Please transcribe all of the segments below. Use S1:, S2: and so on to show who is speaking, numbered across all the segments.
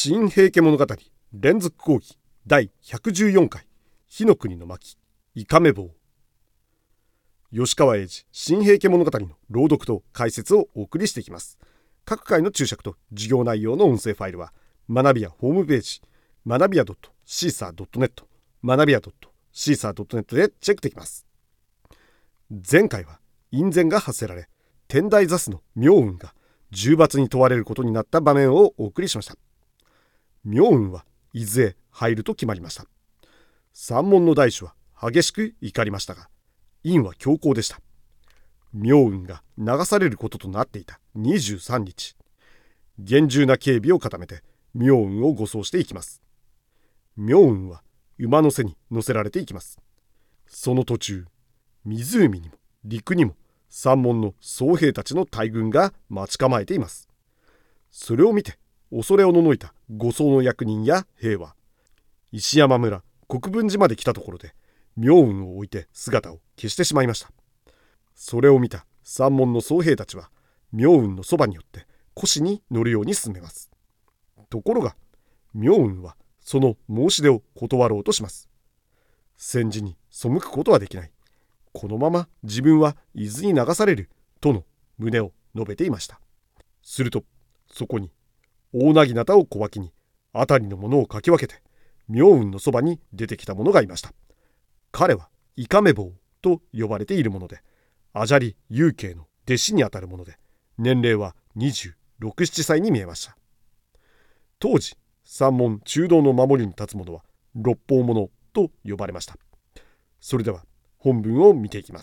S1: 新平家物語連続講義第114回火の国の巻イカメ坊。吉川英治新平家物語の朗読と解説をお送りしていきます。各回の注釈と授業内容の音声ファイルは学びやホームページ学びや .caesar.net 学びや .caesar.net でチェックできます。前回は院宣が発せられ天台座主の明雲が重罰に問われることになった場面をお送りしました。明雲は伊豆へ入ると決まりました。山門の大主は激しく怒りましたが、院は強硬でした。明雲が流されることとなっていた23日、厳重な警備を固めて明雲を護送していきます。明雲は馬の背に乗せられていきます。その途中、湖にも陸にも山門の僧兵たちの大軍が待ち構えています。それを見て恐れおののいた護送の役人や兵は石山村国分寺まで来たところで明雲を置いて姿を消してしまいました。それを見た山門の僧兵たちは明雲のそばによって輿に乗るように進めます。ところが明雲はその申し出を断ろうとします。戦時に背くことはできない。このまま自分は伊豆に流されるとの旨を述べていました。するとそこに大なぎなたを小脇に辺りのものをかき分けて明雲のそばに出てきた者がいました。彼はイカメ坊と呼ばれているもので、阿闍梨祐慶の弟子にあたるもので、年齢は26、7歳に見えました。当時山門中道の守りに立つ者は六方者と呼ばれました。それでは本文を見ていきます。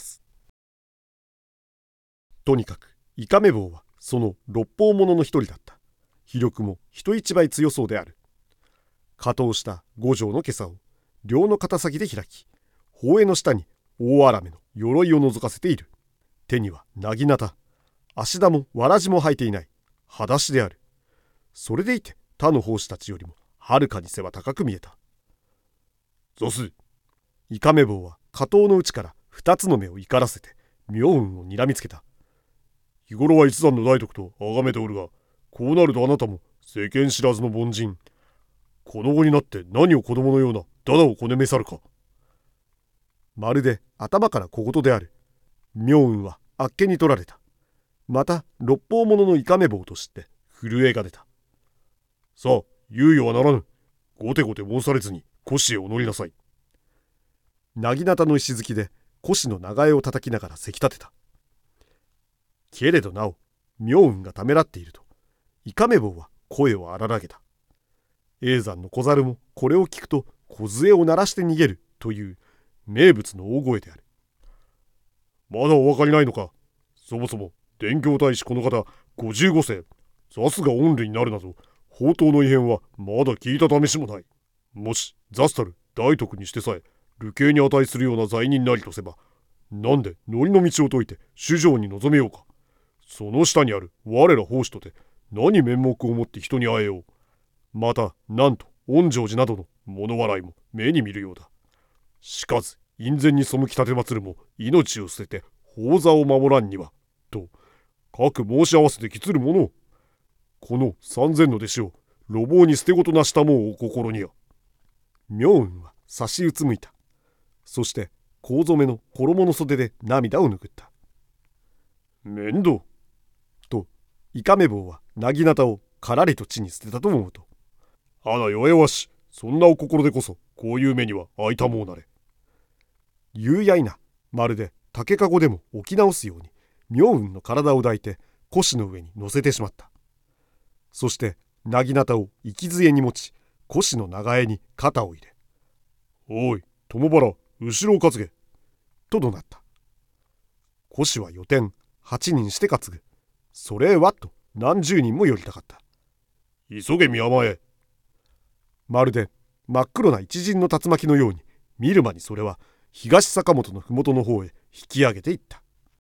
S1: とにかくイカメ坊はその六方者の一人だった。非力も人一倍強そうである。加藤した五条の袈裟を両の肩先で開き、頬の下に大粗めの鎧を覗かせている。手にはなぎなた、足田もわらじも履いていない。裸足である。それでいて他の法師たちよりもはるかに背は高く見えた。ゾス。イカメ坊は加藤の内から二つの目を怒らせて明雲を睨みつけた。日頃は一山の大徳と崇めておるが、こうなるとあなたも世間知らずの凡人。この後になって何を子供のようなダダをこねめさるか。まるで頭から小言である。明雲はあっけに取られた。また六方者のイカメ坊と知って震えが出た。さあ、猶予はならぬ。ごてごて申されずに輿へお乗りなさい。なぎなたの石突きで輿の長柄を叩きながらせき立てた。けれどなお明雲がためらっているとイカメ坊は声を荒らげた。叡山の小猿もこれを聞くと梢を鳴らして逃げるという名物の大声である。まだお分かりないのか。そもそも伝教大使この方55世、ザスが恩利になるなど法刀の異変はまだ聞いた試しもない。もしザスたる大徳にしてさえ流刑に値するような罪人なりとせば、なんで乗りの道を解いて主上に臨めようか。その下にある我ら法師とて何面目をもって人に会えよう。またなんと恩成寺などの物笑いも目に見るようだ。しかず院宣に背き立てまつるも命を捨てて法座を守らんにはと各申し合わせてきつる者を、この3000の弟子を路傍に捨てごとなしたもうお心にや。明雲は差しうつむいた。そして甲染めの衣の袖で涙を拭った。面倒とイカメ坊はなぎなたをからりと地に捨てたと思うと、あら弱々し、そんなお心でこそこういう目にはあいたもうなれ。夕やいな、まるで竹かごでも起き直すように明雲の体を抱いて輿の上に乗せてしまった。そしてなぎなたを息杖に持ち輿の長柄に肩を入れ、おい友原、後ろを担げと怒鳴った。輿は予天8人して担ぐ。それはと何十人も寄りたかった。急げ宮前。まるで真っ黒な一陣の竜巻のように見る間にそれは東坂本の麓の方へ引き上げていった。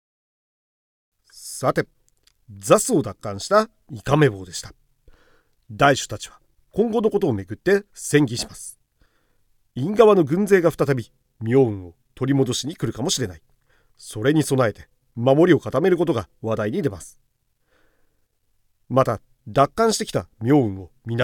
S1: さて、座主を奪還したイカメ坊でした。大主たちは今後のことをめぐって戦議します。院側の軍勢が再び明雲を取り戻しに来るかもしれない。それに備えて守りを固めることが話題に出ます。また奪還してきた明雲を皆で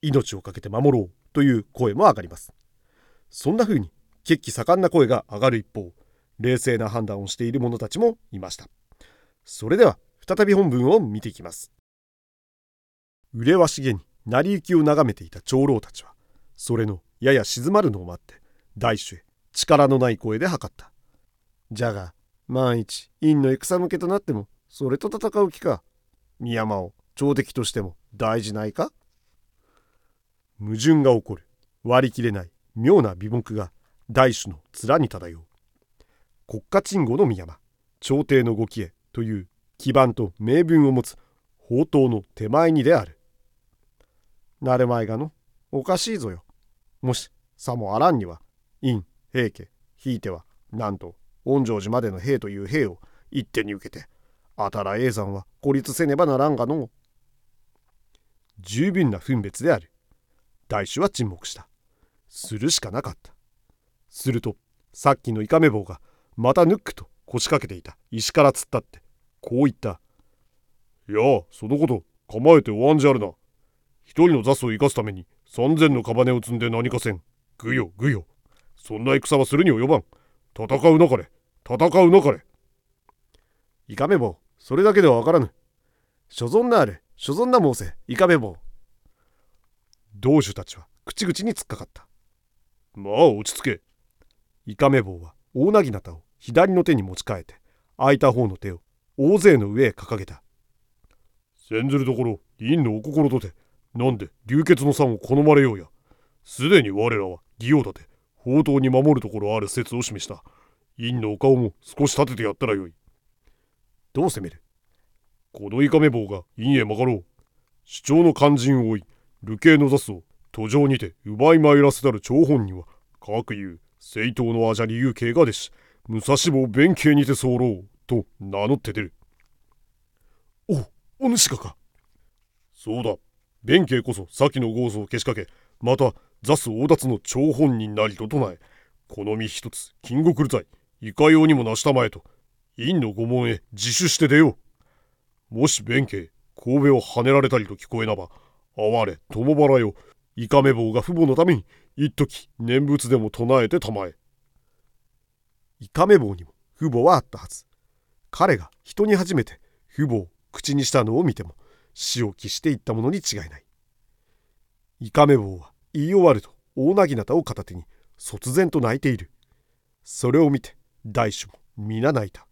S1: 命を懸けて守ろうという声も上がります。そんな風に血気盛んな声が上がる一方、冷静な判断をしている者たちもいました。それでは再び本文を見ていきます。麗しげに成り行きを眺めていた長老たちは、それのやや静まるのを待って大主へ力のない声で測った。じゃが万一院の戦向けとなってもそれと戦う気か。深山を朝敵としても大事ないか。矛盾が起こる、割り切れない妙な眉目が大主の面に漂う。国家鎮護の深山、朝廷のご帰依という基盤と名分を持つ宝刀の手前にである。なるまいがの、おかしいぞよ。もしさもあらんには、院、平家、ひいてはなんと御城寺までの兵という兵を一手に受けて、あたら叡山は孤立せねばならんがの。十分な分別である。大主は沈黙した。するしかなかった。するとさっきのイカメ坊がまたぬっくと腰掛けていた石から突っ立ってこう言った。いや、そのこと構えておわんじゃるな。一人のザスを生かすために3000のカバネを積んで何かせん。ぐよぐよ。そんな戦はするに及ばん。戦うなかれ、戦うなかれ。イカメ坊、それだけではわからぬ。所存なあれ、所存な申せ、イカメ坊。同主たちは口々に突っかかった。まあ落ち着け。イカメ坊は大なぎなたを左の手に持ち替えて、空いた方の手を大勢の上へ掲げた。先ずるところ、院のお心とて、なんで流血の産を好まれようや。すでに我らは義を立て、宝刀に守るところある説を示した。院のお顔も少し立ててやったらよい。どう攻める。このイカメ坊が院へ曲がろう。主張の肝心を追い、流刑のザスを途上にて奪い参らせたる張本人は、各有正当のアジャリ有形が弟子、武蔵坊弁慶にて候と名乗って出る。お主か。そうだ。弁慶こそ先の豪族をけしかけ、またザス大奪の張本人なりと唱え、この身一つ金国流罪いかようにもなしたまえと院の御門へ自首して出よう。もし弁慶神戸を跳ねられたりと聞こえなば、哀れ友原よ、イカメ坊が父母のために一時念仏でも唱えてたまえ。イカメ坊にも父母はあったはず。彼が人に初めて父母を口にしたのを見ても死を喫していったものに違いない。イカメ坊は言い終わると大なぎなたを片手に卒然と泣いている。それを見て大主も皆泣いた。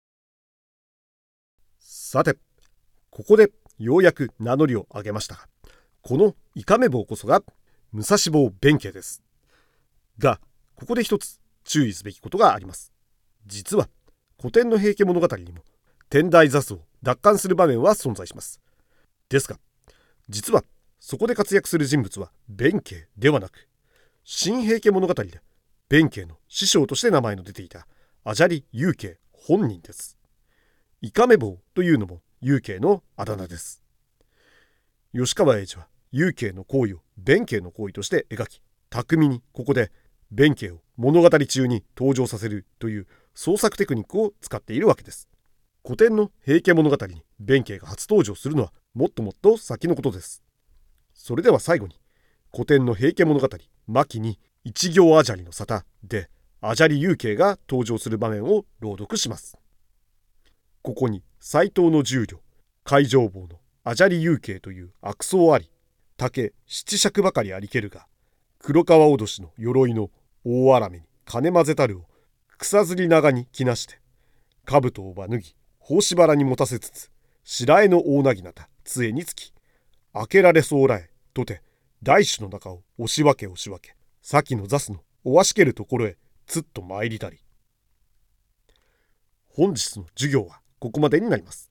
S1: さて、ここでようやく名乗りを上げましたが、このイカメ坊こそが武蔵坊弁慶です。が、ここで一つ注意すべきことがあります。実は古典の平家物語にも天台座を奪還する場面は存在します。ですが、実はそこで活躍する人物は弁慶ではなく、新平家物語で弁慶の師匠として名前の出ていたアジャリ有慶本人です。イカメ坊というのも有慶のあだ名です。吉川英治は有慶の行為を弁慶の行為として描き、巧みにここで弁慶を物語中に登場させるという創作テクニックを使っているわけです。古典の平家物語に弁慶が初登場するのはもっともっと先のことです。それでは最後に古典の平家物語末期に一行アジャリの沙汰でアジャリ有慶が登場する場面を朗読します。ここに斎藤の十両海上坊のアジャリ有慶という悪僧あり、竹七尺ばかりありけるが、黒川おどしの鎧の大あらめに金混ぜたるを草ずり長に着なして、兜をば脱ぎ帽子腹に持たせつつ、白江の大なぎなた杖につき、開けられそうらえとて大手の中を押し分け先の座すのおわしけるところへつっと参りたり。本日の授業はここまでになります。